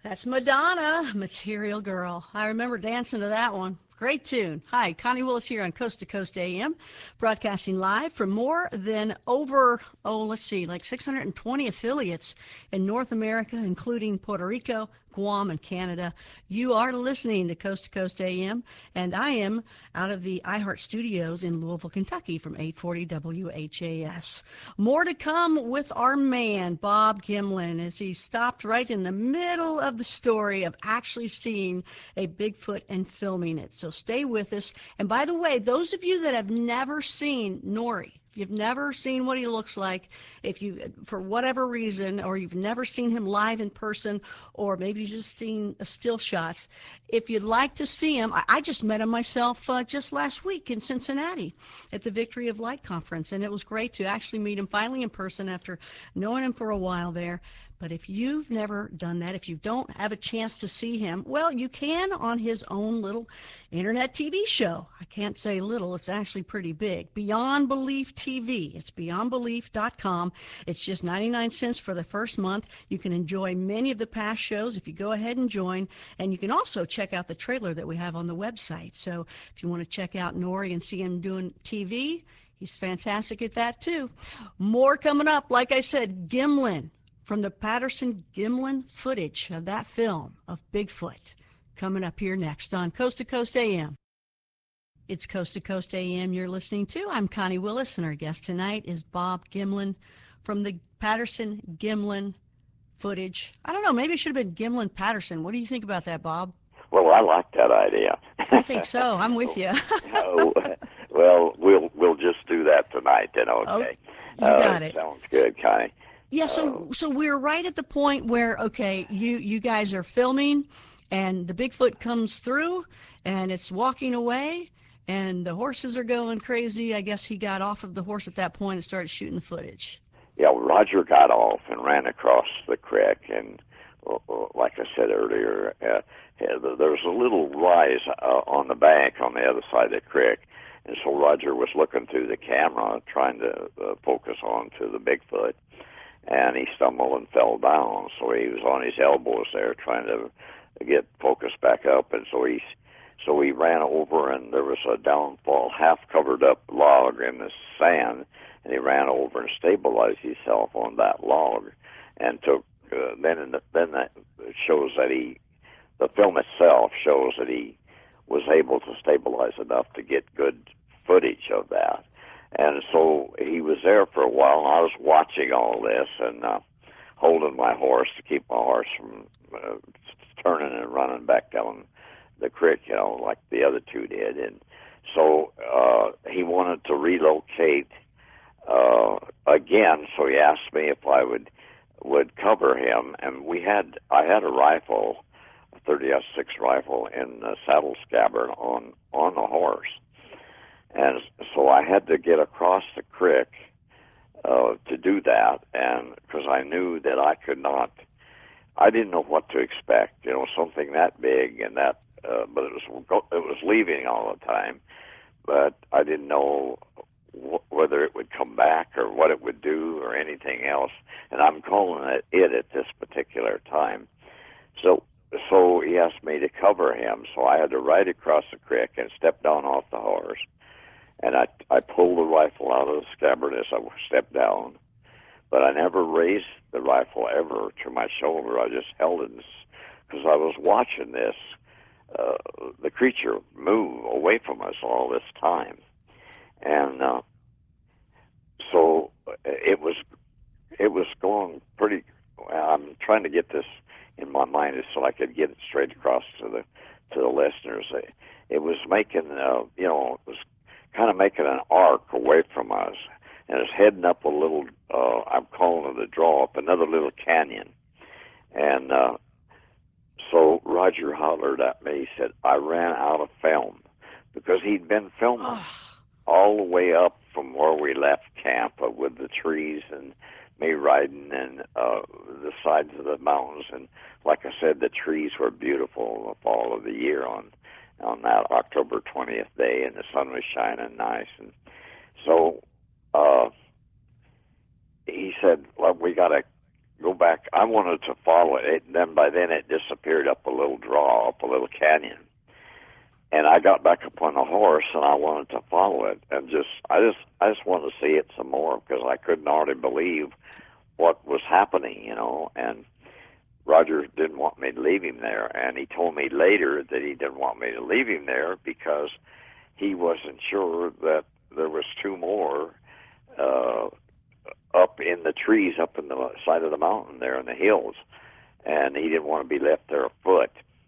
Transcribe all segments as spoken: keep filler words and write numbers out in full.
That's Madonna, Material Girl. I remember dancing to that one. Great tune. Hi, Connie Willis here on Coast to Coast A M, broadcasting live from more than over, oh, let's see, like six hundred twenty affiliates in North America, including Puerto Rico, Guam, and Canada. You are listening to Coast to Coast A M, and I am out of the iHeart Studios in Louisville, Kentucky from eight forty W H A S. More to come with our man, Bob Gimlin, as he stopped right in the middle of the story of actually seeing a Bigfoot and filming it. So stay with us. And by the way, those of you that have never seen Nori, you've never seen what he looks like, if you, for whatever reason, or you've never seen him live in person, or maybe you've just seen still shots, if you'd like to see him, I, I just met him myself uh, just last week in Cincinnati at the Victory of Light conference, and it was great to actually meet him finally in person after knowing him for a while there. But if you've never done that, if you don't have a chance to see him, well, you can on his own little internet T V show. I can't say little, it's actually pretty big. Beyond Belief T V. It's beyond belief dot com. It's just ninety-nine cents for the first month. You can enjoy many of the past shows if you go ahead and join. And you can also check out the trailer that we have on the website. So if you want to check out Nori and see him doing T V, he's fantastic at that too. More coming up. Like I said, Gimlin, from the Patterson-Gimlin footage of that film of Bigfoot, coming up here next on Coast to Coast A M. It's Coast to Coast A M you're listening to. I'm Connie Willis, and our guest tonight is Bob Gimlin from the Patterson-Gimlin footage. I don't know, maybe it should have been Gimlin-Patterson. What do you think about that, Bob? Well, I like that idea. I think so. I'm with you. oh, well, we'll we'll just do that tonight then, okay? Oh, you got uh, it. Sounds good, Connie. Yeah, so so we're right at the point where, okay, you, you guys are filming, and the Bigfoot comes through, and it's walking away, and the horses are going crazy. I guess he got off of the horse at that point and started shooting the footage. Yeah, Roger got off and ran across the creek, and uh, like I said earlier, uh, there's a little rise uh, on the bank on the other side of the creek, and so Roger was looking through the camera trying to uh, focus on to the Bigfoot. And he stumbled and fell down, so he was on his elbows there trying to get focus back up, and so he, so he ran over, and there was a downfall, half-covered-up log in the sand, and he ran over and stabilized himself on that log, and took. Uh, then, in the, then that shows that he, the film itself shows that he was able to stabilize enough to get good footage of that. And so he was there for a while, and I was watching all this and uh, holding my horse to keep my horse from uh, turning and running back down the creek, you know, like the other two did. And so uh, he wanted to relocate uh, again, so he asked me if I would would cover him. And we had, I had a rifle, a thirty aught six rifle in the saddle scabbard on on the horse. And so I had to get across the creek uh, to do that, and because I knew that I could not, I didn't know what to expect, you know, something that big and that, uh, but it was it was leaving all the time, but I didn't know wh- whether it would come back or what it would do or anything else, and I'm calling it it at this particular time. So so he asked me to cover him, so I had to ride across the creek and step down off the horse. And I, I pulled the rifle out of the scabbard as I stepped down, but I never raised the rifle ever to my shoulder. I just held it because I was watching this, uh, the creature move away from us all this time. And uh, so it was it was going pretty, I'm trying to get this in my mind so I could get it straight across to the to the listeners. It was making, uh, you know, it was kind of making an arc away from us, and it's heading up a little, uh, I'm calling it a draw up, another little canyon. And uh, so Roger hollered at me, he said, I ran out of film, because he'd been filming all the way up from where we left camp uh, with the trees and me riding and uh, the sides of the mountains. And like I said, the trees were beautiful in the fall of the year on on that October twentieth day, and the sun was shining nice. And so uh, he said, well, we got to go back. I wanted to follow it. it. Then by then it disappeared up a little draw, up a little canyon. And I got back up on the horse, and I wanted to follow it, and just I just I just wanted to see it some more because I couldn't hardly believe what was happening, you know. And Roger didn't want me to leave him there, and he told me later that he didn't want me to leave him there because he wasn't sure that there was two more uh, up in the trees, up in the side of the mountain there in the hills, and he didn't want to be left there afoot.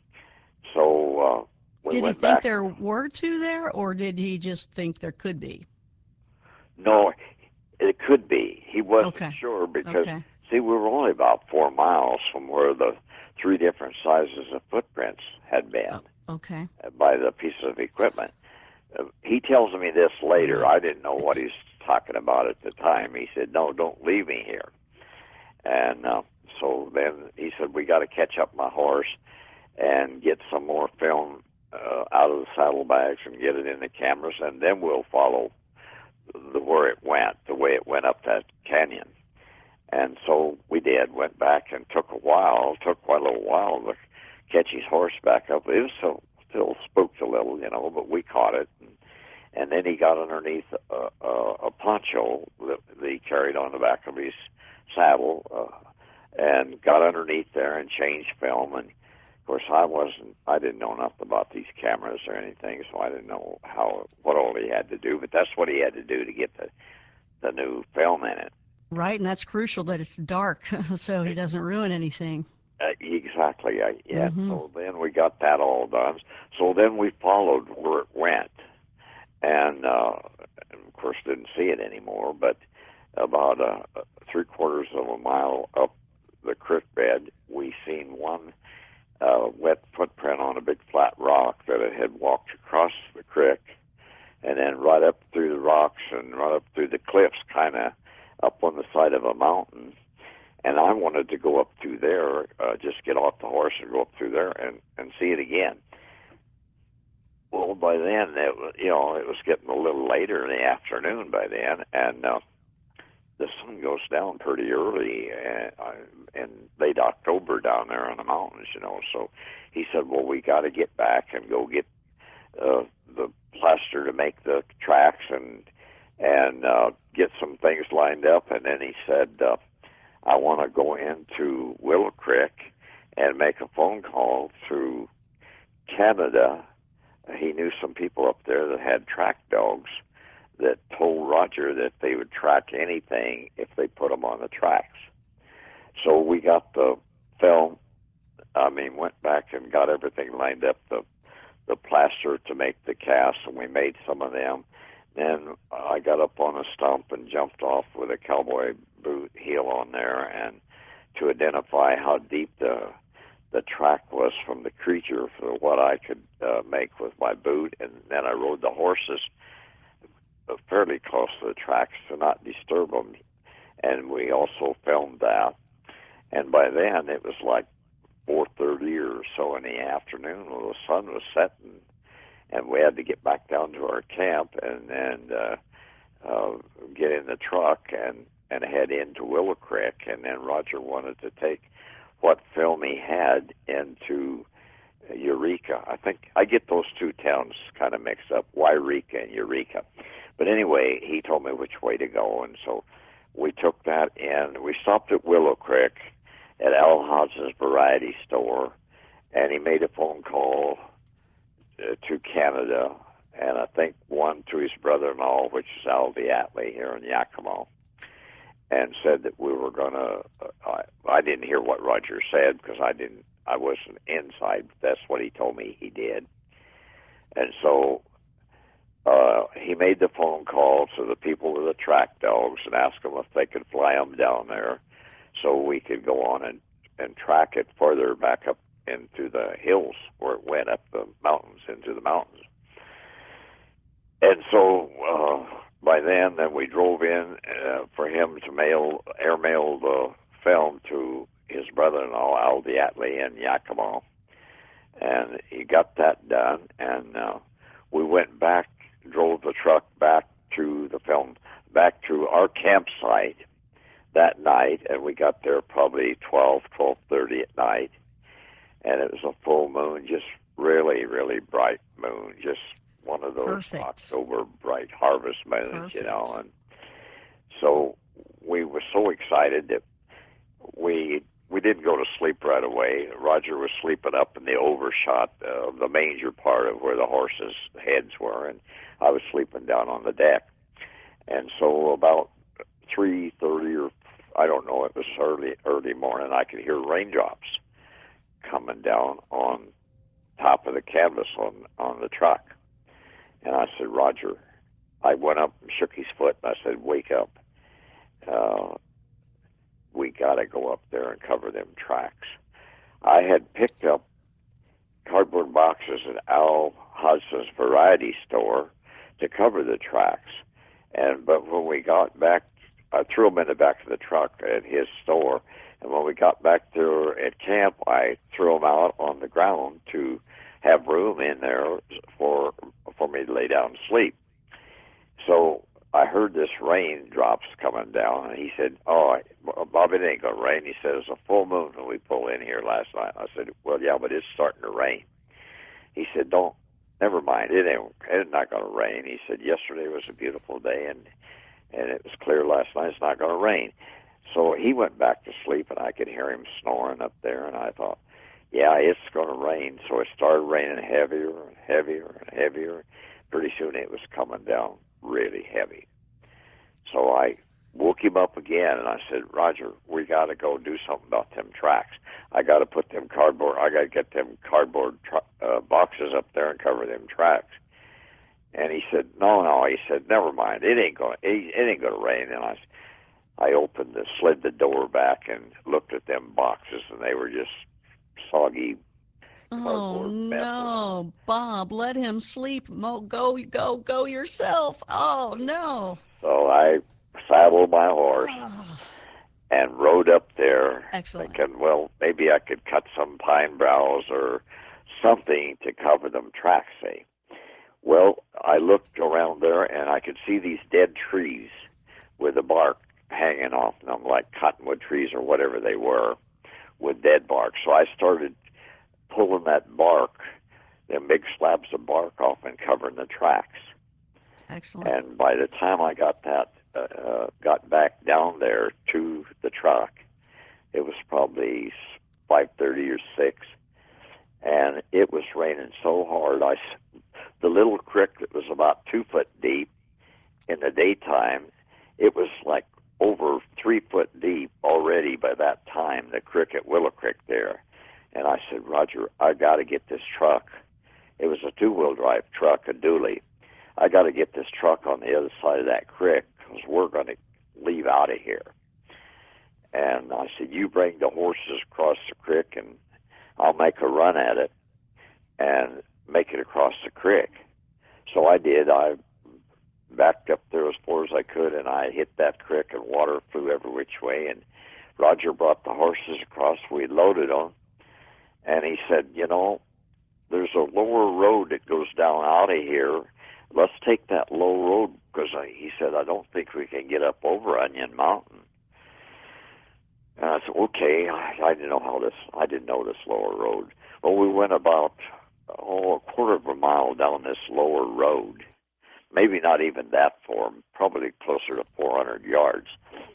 So. Uh, We did he went think back. there were two there, or did he just think there could be? No, it could be. He wasn't Okay. sure because, Okay. see, we were only about four miles from where the three different sizes of footprints had been Oh, okay. by the piece of equipment. Uh, he tells me this later. I didn't know what he's talking about at the time. He said, no, don't leave me here. And uh, so then he said, we got to catch up my horse and get some more film Uh, out of the saddlebags and get it in the cameras, and then we'll follow the where it went, the way it went up that canyon. And so we did, went back, and took a while, took quite a little while to catch his horse back up. It was still, still spooked a little, you know, but we caught it. And, and then he got underneath a, a, a poncho that, that he carried on the back of his saddle uh, and got underneath there and changed film. And of course, I wasn't, I didn't know enough about these cameras or anything, so I didn't know how, what all he had to do, but that's what he had to do to get the, the new film in it. Right, and that's crucial that it's dark so he doesn't ruin anything. Uh, exactly, I, yeah, Mhm. so then we got that all done. So then we followed where it went, and, uh, and of course didn't see it anymore, but about uh, three quarters of a mile up the creek bed, we seen one Uh, wet footprint on a big flat rock that it had walked across the creek and then right up through the rocks and right up through the cliffs, kind of up on the side of a mountain. And I wanted to go up through there, uh, just get off the horse and go up through there and, and see it again. Well, by then, it was, you know, it was getting a little later in the afternoon by then, and uh, the sun goes down pretty early uh, in late October down there in the mountains, you know. So he said, well, we got to get back and go get uh, the plaster to make the tracks and and uh, get some things lined up. And then he said, uh, I want to go into Willow Creek and make a phone call through Canada. He knew some people up there that had track dogs that told Roger that they would track anything if they put them on the tracks. So we got the film, I mean, went back and got everything lined up, the the plaster to make the casts, and we made some of them. Then I got up on a stump and jumped off with a cowboy boot heel on there, and to identify how deep the the track was from the creature for what I could uh, make with my boot. And then I rode the horses fairly close to the tracks to not disturb them, and we also filmed that. And by then it was like four thirty or so in the afternoon when the sun was setting, and we had to get back down to our camp and and uh, uh, get in the truck and and head into Willow Creek. And then Roger wanted to take what film he had into Eureka. I think I get those two towns kind of mixed up, Yreka and Eureka. But anyway, he told me which way to go, and so we took that in. We stopped at Willow Creek at Al Hodges' Variety Store, and he made a phone call uh, to Canada, and I think one to his brother-in-law, which is Al Diatley here in Yakima, and said that we were going to, uh, I, I didn't hear what Roger said because I didn't, I wasn't inside, but that's what he told me he did. And so uh, he made the phone call to the people with the track dogs and asked them if they could fly them down there so we could go on and, and track it further back up into the hills where it went up the mountains, into the mountains. And so uh, by then, then we drove in uh, for him to mail, airmail the film to his brother-in-law, Al Diatley, in Yakima. And he got that done, and uh, we went back, drove the truck back to the film, back to our campsite that night, and we got there probably twelve, twelve thirty at night, and it was a full moon, just really, really bright moon, just one of those Perfect. October bright harvest moons, Perfect. you know. And so we were so excited that we we didn't go to sleep right away. Roger was sleeping up in the overshot of the manger part of where the horses' heads were, and I was sleeping down on the deck. And so about three thirty, or I don't know, it was early early morning, I could hear raindrops coming down on top of the canvas on, on the truck. And I said, Roger, I went up and shook his foot, and I said, wake up. Uh, we got to go up there and cover them tracks. I had picked up cardboard boxes at Al Hudson's variety store to cover the tracks. And but when we got back, I threw them in the back of the truck at his store. And when we got back there at camp, I threw them out on the ground to have room in there for for me to lay down and sleep. So I heard this rain drops coming down, and he said, oh, Bob, it ain't going to rain. He said, it was a full moon when we pulled in here last night. I said, well, yeah, but it's starting to rain. He said, don't, never mind, it ain't, it's not going to rain. He said, yesterday was a beautiful day, and, and it was clear last night, it's not going to rain. So he went back to sleep, and I could hear him snoring up there, and I thought, yeah, it's going to rain. So it started raining heavier and heavier and heavier. Pretty soon it was coming down really heavy. So I woke him up again, and I said, Roger, we got to go do something about them tracks. I got to put them cardboard, I got to get them cardboard tr- uh, boxes up there and cover them tracks. And he said, no, no. He said, never mind. It ain't going. It, it ain't going to rain. And I, I opened the, slid the door back and looked at them boxes, and they were just soggy Oh cardboard messes. no, Bob, let him sleep. Mo, go, go, go yourself. Oh no. So I saddled my horse Oh, and rode up there, excellent. thinking, well, maybe I could cut some pine boughs or something to cover them tracks, say. Well, I looked around there, and I could see these dead trees with the bark hanging off them, like cottonwood trees or whatever they were, with dead bark. So I started pulling that bark, them big slabs of bark off, and covering the tracks. Excellent. And by the time I got that, uh, got back down there to the truck, it was probably five thirty or six, and it was raining so hard. I, the little creek that was about two foot deep in the daytime, it was like over three foot deep already by that time, the creek at Willow Creek there. And I said, Roger, I got to get this truck. It was a two-wheel drive truck, a dually. I got to get this truck on the other side of that creek because we're going to leave out of here. And I said, you bring the horses across the creek, and I'll make a run at it and make it across the creek. So I did. I backed up there as far as I could, and I hit that creek, and water flew every which way. And Roger brought the horses across. We loaded them. And he said, you know, there's a lower road that goes down out of here. Let's take that low road, because he said, I don't think we can get up over Onion Mountain. And I said, okay. I, I didn't know how this, I didn't know this lower road. Well, we went about, oh, a quarter of a mile down this lower road. Maybe not even that far, probably closer to four hundred yards.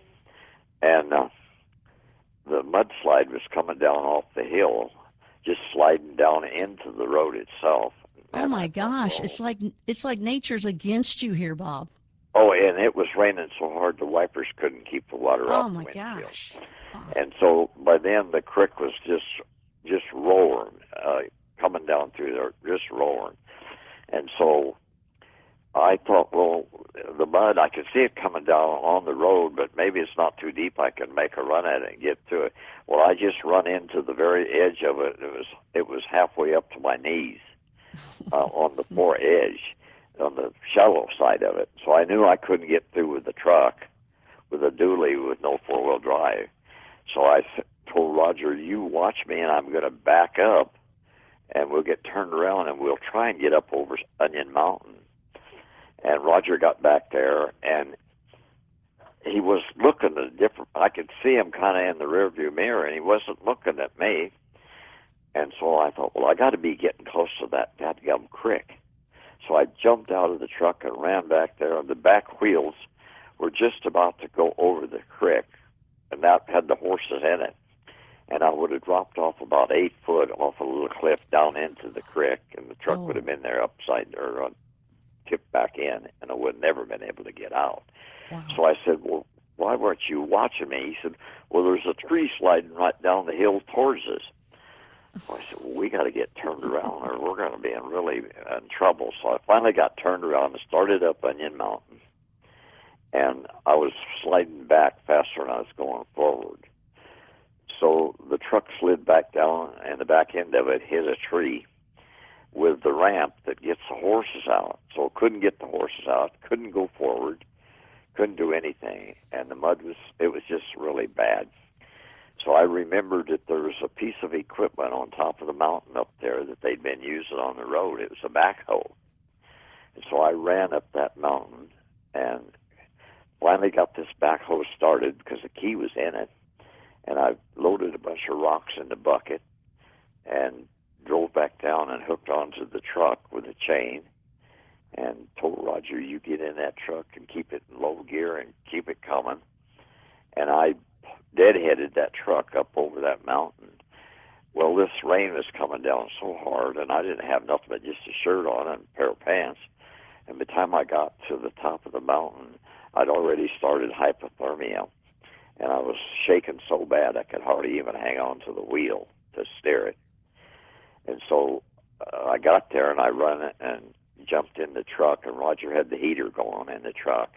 And uh, the mudslide was coming down off the hill, just sliding down into the road itself. Oh And my I thought, gosh, well, it's like it's like nature's against you here, Bob. oh, and it was raining so hard the wipers couldn't keep the water Oh off the my windshield. gosh. Oh, And so by then the creek was just just roaring, uh, coming down through there, just roaring. And so I thought, well, the mud, I could see it coming down on the road, but maybe it's not too deep. I can make a run at it and get to it. Well, I just run into the very edge of it. It was it was halfway up to my knees uh, on the far edge, on the shallow side of it. So I knew I couldn't get through with the truck, with a dually with no four-wheel drive. So I told Roger, you watch me, and I'm going to back up, and we'll get turned around, and we'll try and get up over Onion Mountain. And Roger got back there, and he was looking at a different. I could see him kind of in the rearview mirror, and he wasn't looking at me. And so I thought, well, I got to be getting close to that dadgum creek. So I jumped out of the truck and ran back there, and the back wheels were just about to go over the creek, and that had the horses in it. And I would have dropped off about eight foot off a little cliff down into the creek, and the truck Oh. would have been there upside or uh, tipped back in, and I would have never been able to get out. Wow. So I said, well, why weren't you watching me? He said, well, there's a tree sliding right down the hill towards us. So I said, well, we got to get turned around or we're going to be in really in trouble. So I finally got turned around and started up Onion Mountain. And I was sliding back faster than I was going forward. So the truck slid back down, and the back end of it hit a tree with the ramp that gets the horses out. So it couldn't get the horses out, couldn't go forward, couldn't do anything. And the mud was, it was just really bad. So I remembered that there was a piece of equipment on top of the mountain up there that they'd been using on the road. It was a backhoe. And so I ran up that mountain and finally got this backhoe started because the key was in it. And I loaded a bunch of rocks in the bucket and drove back down and hooked onto the truck with a chain and told Roger, you get in that truck and keep it in low gear and keep it coming. And I deadheaded that truck up over that mountain. Well, this rain was coming down so hard, and I didn't have nothing but just a shirt on and a pair of pants. And by the time I got to the top of the mountain, I'd already started hypothermia, and I was shaking so bad I could hardly even hang on to the wheel to steer it. And so uh, I got there, and I run it and jumped in the truck, and Roger had the heater going in the truck.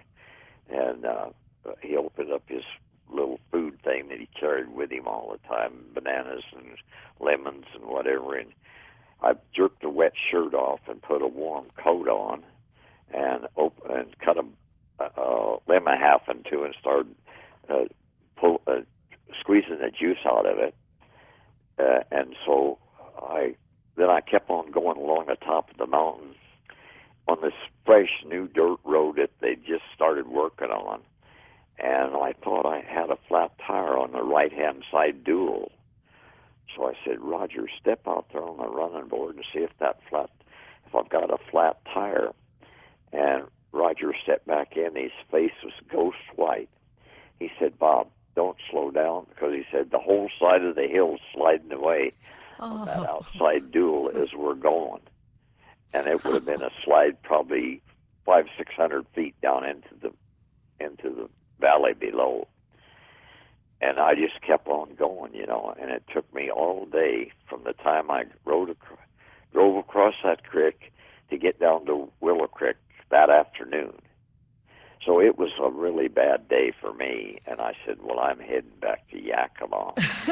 And uh, he opened up his little food thing that he carried with him all the time, bananas and lemons and whatever, and I jerked a wet shirt off and put a warm coat on and open, and cut a uh, lemon half in two and started uh, pull, uh, squeezing the juice out of it. Uh, and so I then I kept on going along the top of the mountain on this fresh new dirt road that they just started working on. And I thought I had a flat tire on the right-hand side dual. So I said, Roger, step out there on the running board and see if that flat, if I've got a flat tire. And Roger stepped back in. His face was ghost white. He said, Bob, don't slow down, because he said the whole side of the hill's sliding away on Oh. that outside dual as we're going. And it would have been a slide probably five, six hundred feet down into the into the valley below. And I just kept on going, you know, and it took me all day from the time I rode ac- drove across that creek to get down to Willow Creek that afternoon. So it was a really bad day for me, and I said, well, I'm heading back to Yakima.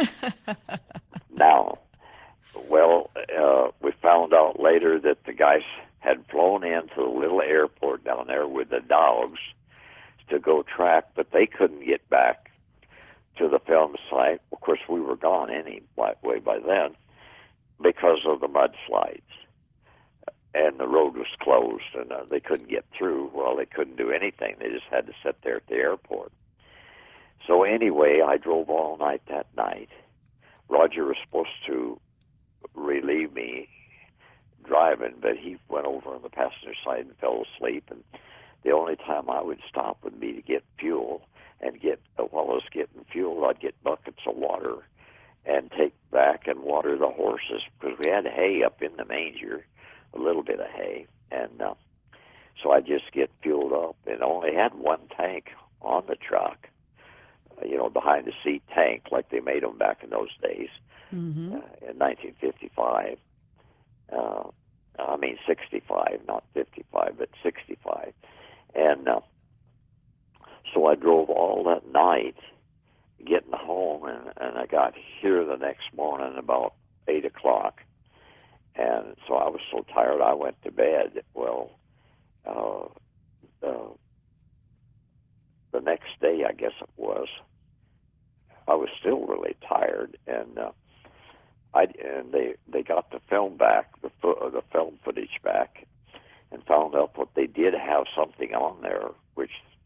Now, well, uh, we found out later that the guys had flown into the little airport down there with the dogs to go track, but they couldn't get back to the film site. Of course, we were gone anyway by then because of the mudslides. And the road was closed, and uh, they couldn't get through. Well, they couldn't do anything. They just had to sit there at the airport. So anyway, I drove all night that night. Roger was supposed to relieve me driving, but he went over on the passenger side and fell asleep. And the only time I would stop would be to get fuel, and get while I was getting fuel, I'd get buckets of water and take back and water the horses, because we had hay up in the manger, a little bit of hay, and uh, so I just get fueled up, and only had one tank on the truck, uh, you know, behind the seat tank like they made them back in those days. Mm-hmm. uh, in nineteen fifty-five. Uh, I mean sixty-five, not fifty-five, but sixty-five. And uh, so I drove all that night getting home, and, and I got here the next morning about eight o'clock. And so I was so tired I went to bed. Well, uh, uh, the next day, I guess it was, I was still really tired, and uh, I and they they got the film back, the fo- uh, the film footage back, and found out what they did have something on there which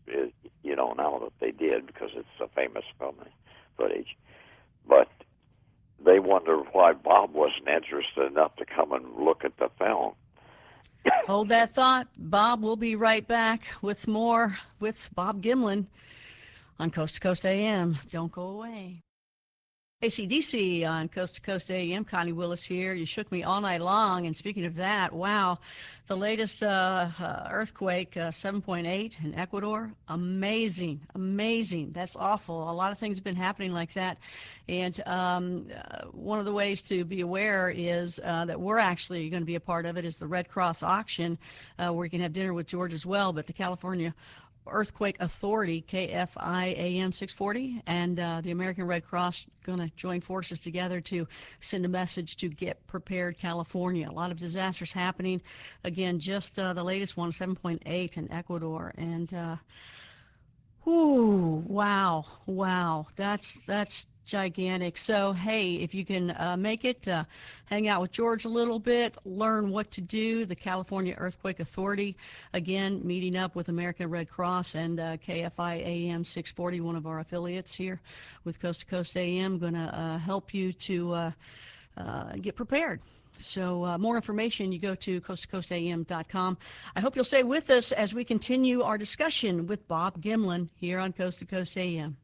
it, you know, now that they did because it's a famous film footage. But they wonder why Bob wasn't interested enough to come and look at the film. Hold that thought. Bob, we'll be right back with more with Bob Gimlin on Coast to Coast A M. Don't go away. A C D C on Coast to Coast A M. Connie Willis here. You shook me all night long. And speaking of that, wow, the latest uh, uh, earthquake, uh, seven point eight in Ecuador, amazing, amazing. That's awful. A lot of things have been happening like that. And um, uh, one of the ways to be aware is uh, that we're actually going to be a part of it is the Red Cross auction, uh, where you can have dinner with George as well. But the California Earthquake Authority, K F I A M six forty, and uh, the American Red Cross going to join forces together to send a message to Get Prepared California. A lot of disasters happening. Again, just uh, the latest one, seven point eight in Ecuador. And, uh, whoo, wow, wow, that's, that's gigantic. So, hey, if you can uh, make it, uh, hang out with George a little bit, learn what to do. The California Earthquake Authority, again, meeting up with American Red Cross and uh, K F I A M six forty, one of our affiliates here with Coast to Coast A M, going to uh, help you to uh, uh, get prepared. So uh, more information, you go to coast to coast A M dot com. I hope you'll stay with us as we continue our discussion with Bob Gimlin here on Coast to Coast A M.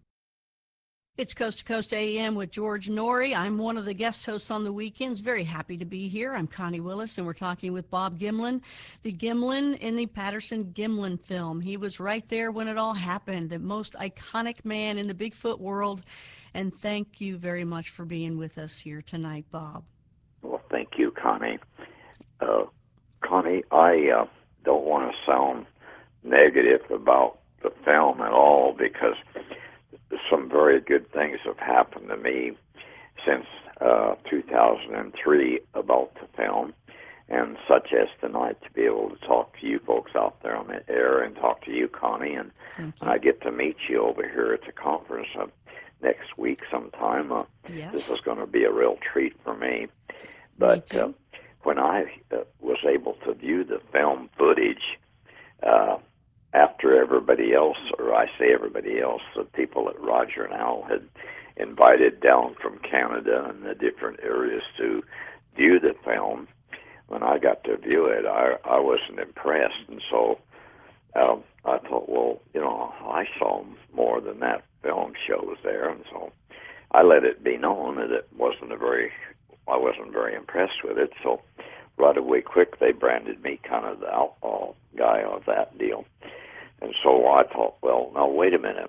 It's Coast to Coast A M with George Noory. I'm one of the guest hosts on the weekends. Very happy to be here. I'm Connie Willis, and we're talking with Bob Gimlin, the Gimlin in the Patterson-Gimlin film. He was right there when it all happened, the most iconic man in the Bigfoot world. And thank you very much for being with us here tonight, Bob. Well, thank you, Connie. Uh, Connie, I uh, don't want to sound negative about the film at all because some very good things have happened to me since uh, two thousand three about the film, and such as tonight to be able to talk to you folks out there on the air and talk to you, Connie, and, and I get to meet you over here at the conference uh, next week sometime. Uh, yes. This is going to be a real treat for me. But me uh, when I uh, was able to view the film footage, uh, after everybody else, or I say everybody else, the people that Roger and Al had invited down from Canada and the different areas to view the film, when I got to view it, I, I wasn't impressed. And so um, I thought, well, you know, I saw more than that film shows there. And so I let it be known that it wasn't a very, I wasn't very impressed with it. So right away, quick, they branded me kind of the outlaw guy of that deal. And so I thought, well, now wait a minute.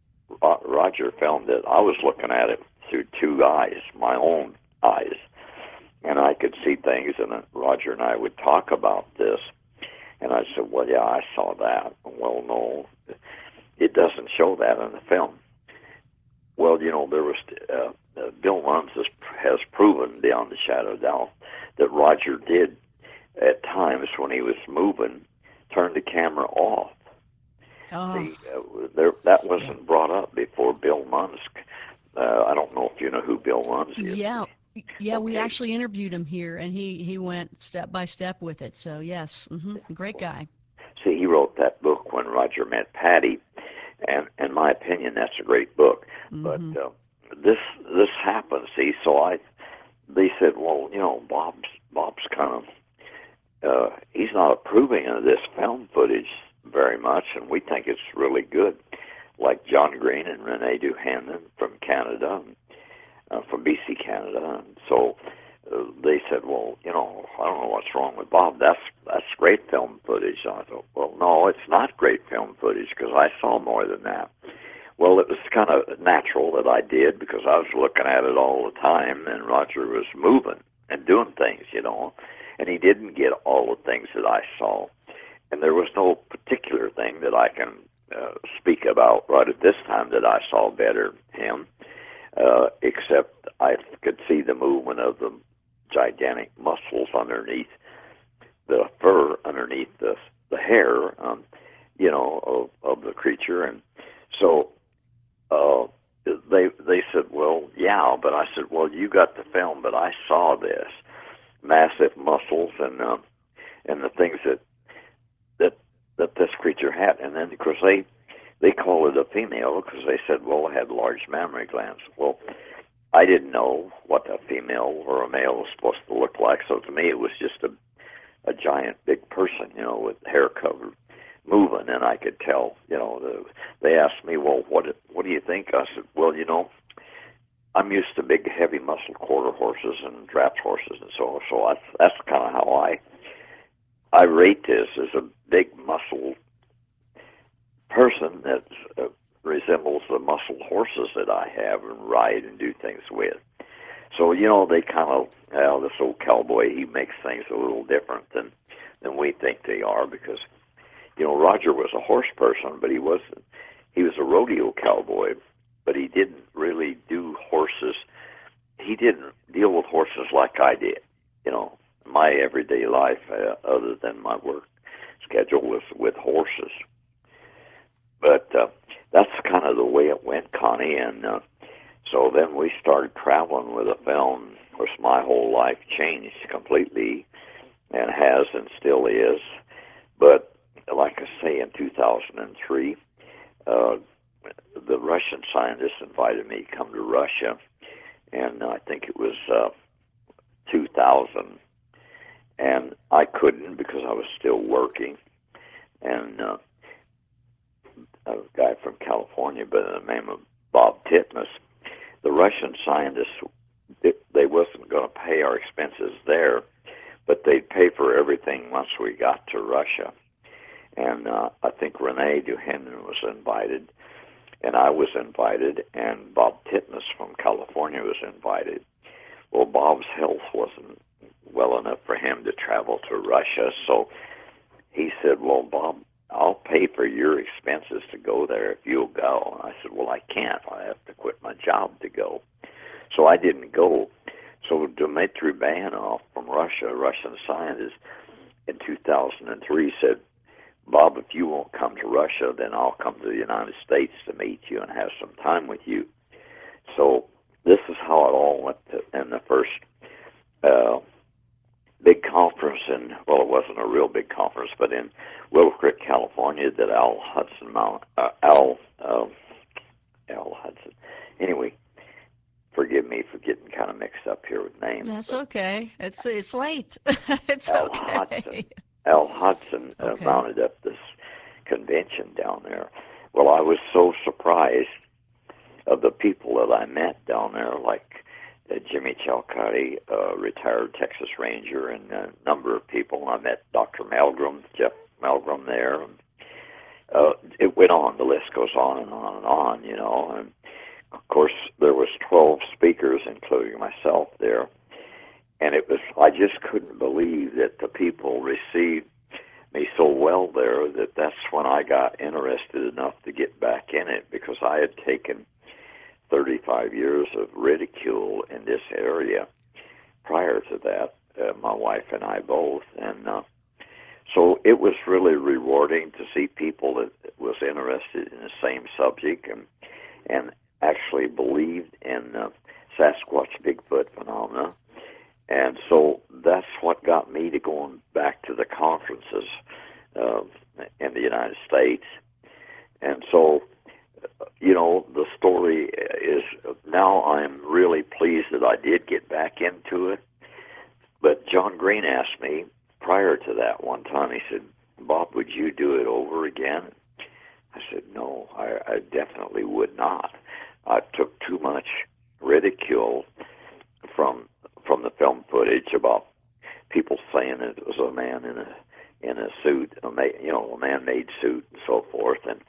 Roger filmed it. I was looking at it through two eyes, my own eyes, and I could see things. And Roger and I would talk about this, and I said, well, yeah, I saw that. Well, no, it doesn't show that in the film. Well, you know, there was uh, uh, Bill Munns has, has proven beyond a shadow of doubt that Roger did at times when he was moving turn the camera off. Oh. The, uh, there, that wasn't brought up before Bill Munns. Uh, I don't know if you know who Bill Munns is. Yeah, yeah, okay. We actually interviewed him here, and he, he went step by step with it. So yes, mm-hmm. Great guy. See, he wrote that book When Roger Met Patty, and in my opinion, that's a great book. Mm-hmm. But uh, this this happened. See, so I they said, well, you know, Bob's Bob's kind of uh, he's not approving of this film footage very much, and we think it's really good, like John Green and Renee Duhannon from Canada, uh, from B C, Canada. And so uh, they said, well, you know, I don't know what's wrong with Bob. That's that's great film footage. And I thought, well, no, it's not great film footage because I saw more than that. Well, it was kind of natural that I did because I was looking at it all the time, and Roger was moving and doing things, you know, and he didn't get all the things that I saw. And there was no particular thing that I can uh, speak about right at this time that I saw better him, uh, except I could see the movement of the gigantic muscles underneath the fur, underneath the the hair, um, you know, of, of the creature. And so uh, they they said, well, yeah, but I said, well, you got the film, but I saw this massive muscles and uh, and the things that that that this creature had. And then, of course, they they call it a female because they said, well, it had large mammary glands. Well, I didn't know what a female or a male was supposed to look like, so to me it was just a, a giant big person, you know, with hair covered, moving, and I could tell, you know, the, they asked me, well, what what do you think? I said, well, you know, I'm used to big, heavy muscle quarter horses and draft horses and so on, so that's, that's kind of how I, I rate this as a big muscle person that uh, resembles the muscle horses that I have and ride and do things with. So, you know, they kind of, well, this old cowboy, he makes things a little different than, than we think they are because, you know, Roger was a horse person, but he wasn't, he was a rodeo cowboy, but he didn't really do horses. He didn't deal with horses like I did, you know. My everyday life, uh, other than my work schedule, was with horses. But uh, that's kind of the way it went, Connie. And uh, so then we started traveling with a film. Of course, my whole life changed completely and has and still is. But like I say, in two thousand three, uh, the Russian scientists invited me to come to Russia. And I think it was uh, two thousand. And I couldn't because I was still working. And uh, a guy from California by the name of Bob Titmus, the Russian scientists, they wasn't going to pay our expenses there, but they'd pay for everything once we got to Russia. And uh, I think Rene Duhaime was invited, and I was invited, and Bob Titmus from California was invited. Well, Bob's health wasn't well enough for him to travel to Russia, so he said, well, Bob, I'll pay for your expenses to go there if you'll go. And I said, well, I can't. I have to quit my job to go. So I didn't go. So Dmitry Bayanov from Russia, a Russian scientist, in two thousand three said, Bob, if you won't come to Russia, then I'll come to the United States to meet you and have some time with you. So this is how it all went to, in the first uh, big conference in, well, it wasn't a real big conference, but in Willow Creek, California, that Al Hudson Mount, uh, Al, uh, Al Hudson. Anyway, forgive me for getting kind of mixed up here with names. That's okay. It's it's late. It's Al okay. Hudson. Al Hudson uh, Okay. mounted up this convention down there. Well, I was so surprised of the people that I met down there, like uh, Jimmy Chalcati, uh, retired Texas Ranger, and a number of people. I met Doctor Malgrim, Jeff Malgrim there. And, uh, it went on. The list goes on and on and on, you know. And, of course, there was twelve speakers, including myself there. And it was, I just couldn't believe that the people received me so well there that that's when I got interested enough to get back in it, because I had taken thirty-five years of ridicule in this area prior to that, uh, my wife and I both. And uh, so it was really rewarding to see people that was interested in the same subject and, and actually believed in uh, Sasquatch Bigfoot phenomena. And so that's what got me to going back to the conferences uh, in the United States. And so, you know, the story is, now I'm really pleased that I did get back into it. But John Green asked me prior to that one time, he said, Bob, would you do it over again? I said, no, I, I definitely would not. I took too much ridicule from from the film footage about people saying it was a man in a in a suit, a ma- you know, a man-made suit and so forth, and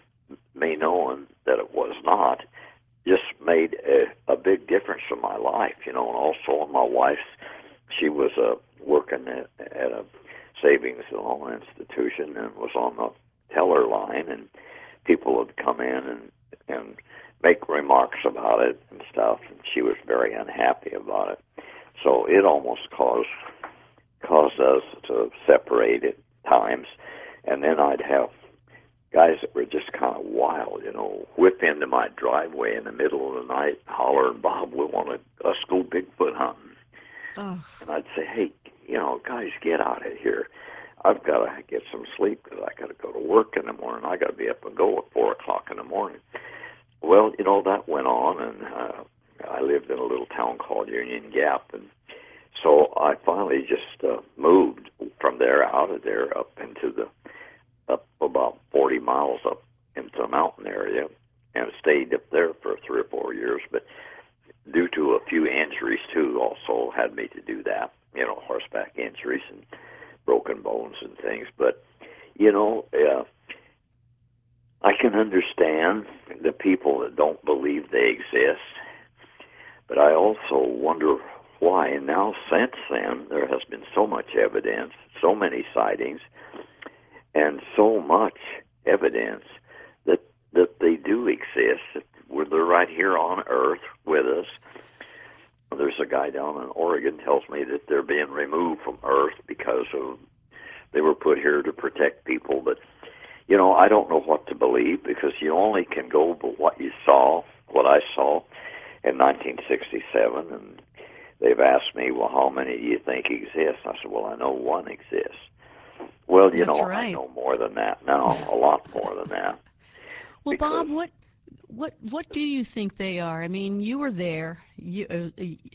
me knowing that it was not just made a, a big difference in my life, you know. And also my wife's, she was uh, working at, at a savings and loan institution and was on the teller line, and people would come in and and make remarks about it and stuff, and she was very unhappy about it. So it almost caused caused us to separate at times. And then I'd have guys that were just kind of wild, you know, whip into my driveway in the middle of the night, holler, Bob, we want to, us go Bigfoot hunting. Oh, And I'd say, hey, you know, guys, get out of here. I've got to get some sleep because I got to go to work in the morning. I got to be up and go at four o'clock in the morning. Well, you know, that went on, and uh, I lived in a little town called Union Gap, and so I finally just uh, moved from there, out of there, up into the, up about forty miles up into the mountain area, and stayed up there for three or four years. But due to a few injuries, too, also had me to do that, you know, horseback injuries and broken bones and things. But, you know, uh, I can understand the people that don't believe they exist, but I also wonder why. And now, since then, there has been so much evidence, so many sightings, and so much evidence that that they do exist, that they're right here on Earth with us. There's a guy down in Oregon tells me that they're being removed from Earth because of they were put here to protect people. But, you know, I don't know what to believe because you only can go by what you saw, what I saw in nineteen sixty-seven. And they've asked me, well, how many do you think exist? I said, well, I know one exists. Well, you That's know, right. I know more than that now, a lot more than that. Well, because, Bob, what what what do you think they are? I mean, you were there. You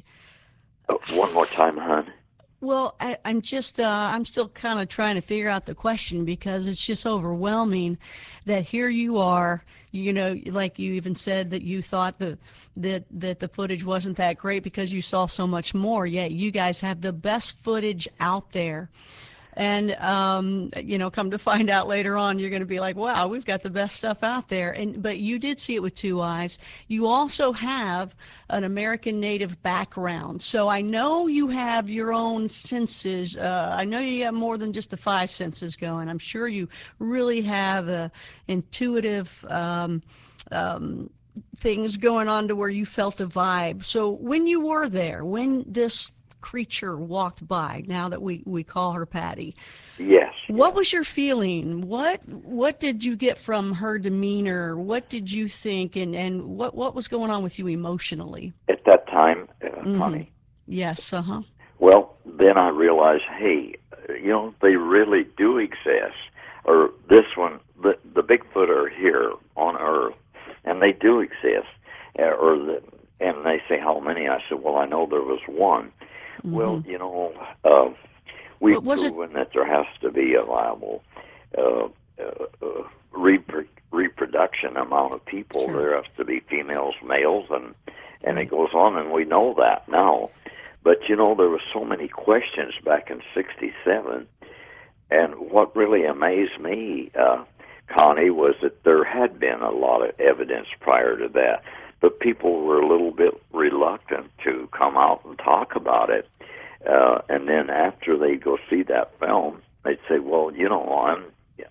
uh, uh, one more time, hon. Well, I, I'm just, uh, I'm still kind of trying to figure out the question because it's just overwhelming that here you are, you know, like you even said that you thought that, that, that the footage wasn't that great because you saw so much more, yet you guys have the best footage out there. And, um, you know, come to find out later on, you're going to be like, wow, we've got the best stuff out there. And but you did see it with two eyes. You also have an American Native background. So I know you have your own senses. Uh, I know you have more than just the five senses going. I'm sure you really have a intuitive um, um, things going on to where you felt a vibe. So when you were there, when this creature walked by, now that we, we call her Patty. Yes. What yes. was your feeling? What what did you get from her demeanor? What did you think, and, and what, what was going on with you emotionally? At that time, uh, Mm-hmm. Connie? Yes, uh-huh. Well, then I realized, hey, you know, they really do exist. Or this one, the, the Bigfoot are here on Earth, and they do exist. Uh, or the, and they say, how many? I said, well, I know there was one. Mm-hmm. Well, you know, uh, we've But was it- proven that there has to be a viable uh, uh, uh, repro- reproduction amount of people. Sure. There has to be females, males, and and Right. it goes on, and we know that now. But, you know, there were so many questions back in sixty-seven, and what really amazed me, uh, Connie, was that there had been a lot of evidence prior to that, but people were a little bit reluctant to come out and talk about it. Uh, and then after they go see that film, they'd say, "Well, you know, I'm,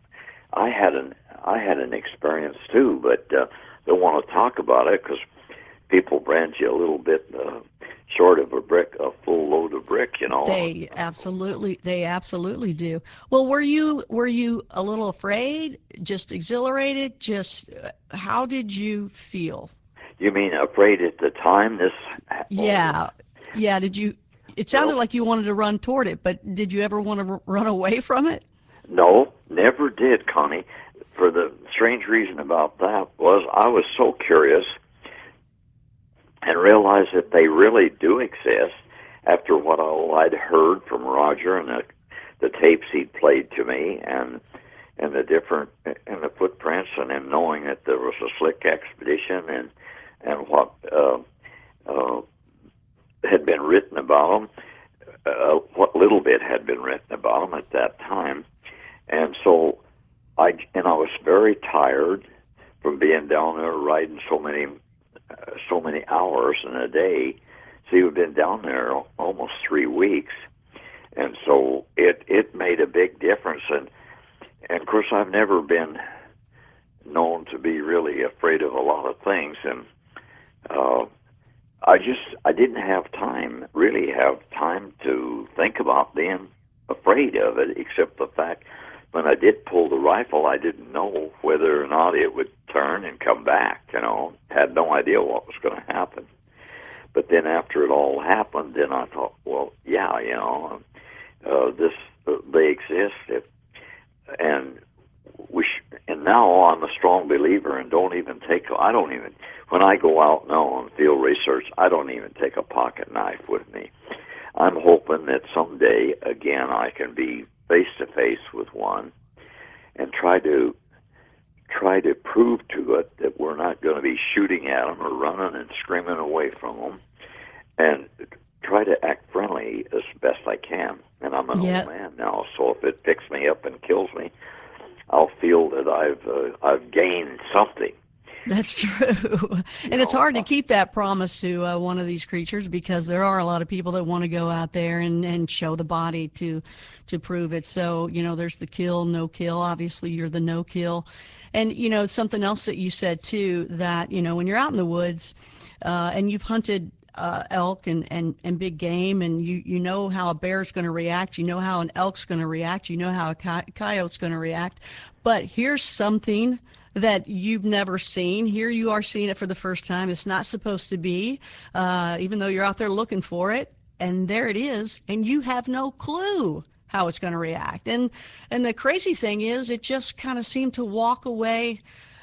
I had an, I had an experience too, but uh, don't want to talk about it because people brand you a little bit uh, short of a brick, a full load of brick, you know." They absolutely, they absolutely do. Well, were you were you a little afraid? Just exhilarated? Just uh, how did you feel? You mean afraid at the time? This? Yeah, yeah. Did you? It sounded Well, like you wanted to run toward it, but did you ever want to r- run away from it? No, never did, Connie. For the strange reason about that was I was so curious and realized that they really do exist after what all I'd heard from Roger and the, the tapes he'd played to me and and the different and the footprints and then knowing that there was a slick expedition and and what uh, uh, had been written about them, uh, what little bit had been written about them at that time. And so I and I was very tired from being down there riding so many uh, so many hours in a day. So we've been down there almost three weeks, and so it it made a big difference. And and of course I've never been known to be really afraid of a lot of things, and uh, I just I didn't have time really have time to think about being afraid of it, except the fact when I did pull the rifle, I didn't know whether or not it would turn and come back, you know. Had no idea what was going to happen. But then after it all happened, then I thought, well, yeah, you know, uh, this uh, they exist. If, and we sh- and now I'm a strong believer and don't even take. I don't even when I go out now on field research, I don't even take a pocket knife with me. I'm hoping that someday again I can be face to face with one and try to try to prove to it that we're not going to be shooting at them or running and screaming away from them, and try to act friendly as best I can. And I'm an Yep. old man now, so if it picks me up and kills me, I'll feel that I've uh, I've gained something. That's true. And it's know, hard to uh, keep that promise to uh, one of these creatures because there are a lot of people that want to go out there and, and show the body to to prove it. So, you know, there's the kill, no kill. Obviously, you're the no kill. And, you know, something else that you said, too, that, you know, when you're out in the woods uh, and you've hunted uh, elk and, and, and big game, and you, you know how a bear's going to react, you know how an elk's going to react, you know how a coy- coyote's going to react. But here's something that you've never seen. Here you are seeing it for the first time. It's not supposed to be, uh, even though you're out there looking for it. And there it is, and you have no clue how it's going to react. And and the crazy thing is, it just kind of seemed to walk away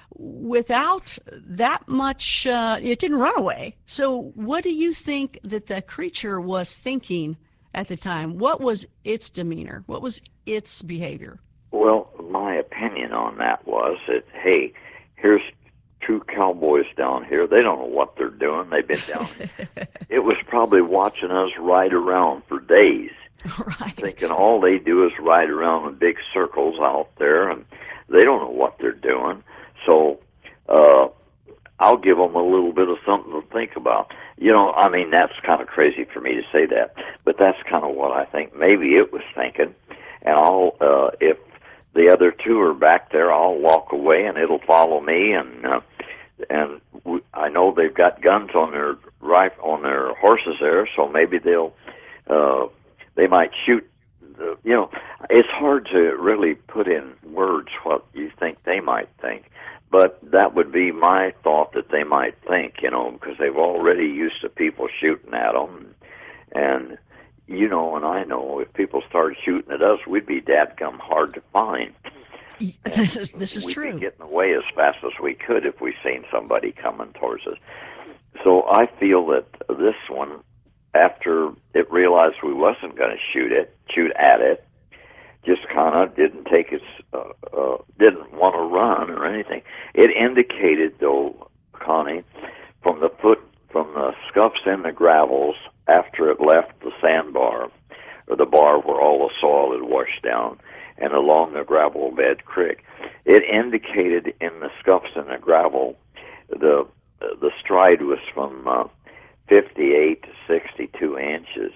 without that much. Uh, it didn't run away. So, what do you think that the creature was thinking at the time? What was its demeanor? What was its behavior? Well, my opinion on that was that, hey, here's two cowboys down here. They don't know what they're doing. They've been down. It was probably watching us ride around for days, Right. thinking all they do is ride around in big circles out there, and they don't know what they're doing. So uh, I'll give them a little bit of something to think about. You know, I mean, that's kind of crazy for me to say that, but that's kind of what I think maybe it was thinking. And I'll, uh, if the other two are back there, I'll walk away and it'll follow me. And uh, and w- I know they've got guns on their rifle on their horses there, so maybe they'll uh, they might shoot. The, you know, it's hard to really put in words what you think they might think, but that would be my thought that they might think. You know, because they've already used to people shooting at them, and you know, and I know if people started shooting at us, we'd be dadgum hard to find. This is, this is We'd true. be getting away as fast as we could if we seen somebody coming towards us. So I feel that this one, after it realized we wasn't going to shoot it, shoot at it, just kind of didn't take its, uh, uh, didn't want to run or anything. It indicated, though, Connie, from the foot, from the scuffs in the gravels after it left the sandbar, or the bar where all the soil had washed down, and along the gravel bed creek, it indicated in the scuffs in the gravel the the stride was from uh, fifty-eight to sixty-two inches.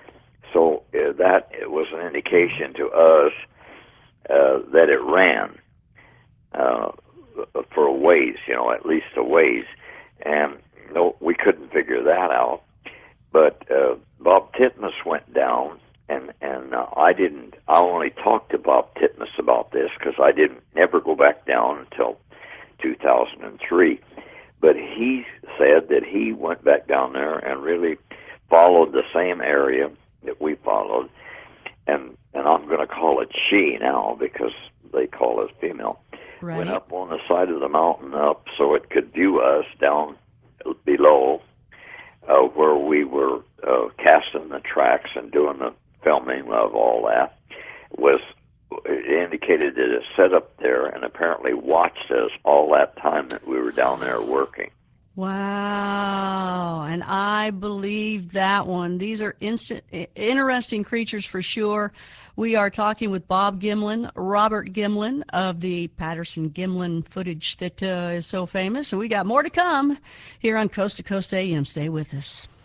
So uh, that it was an indication to us uh, that it ran uh, for a ways, you know, at least a ways, and no, we couldn't figure that out. But uh, Bob Titmus went down, and and uh, I didn't. I only talked to Bob Titmus about this because I didn't never go back down until two thousand three. But he said that he went back down there and really followed the same area that we followed, and and I'm going to call it she now because they call us female. Right. Went up on the side of the mountain up so it could view us down below. Uh, where we were uh, casting the tracks and doing the filming of all that, was it indicated that it set up there and apparently watched us all that time that we were down there working. Wow. And I believe that one. These are instant, interesting creatures for sure. We are talking with Bob Gimlin, Robert Gimlin of the Patterson Gimlin footage that uh, is so famous. And we got more to come here on Coast to Coast A M. Stay with us.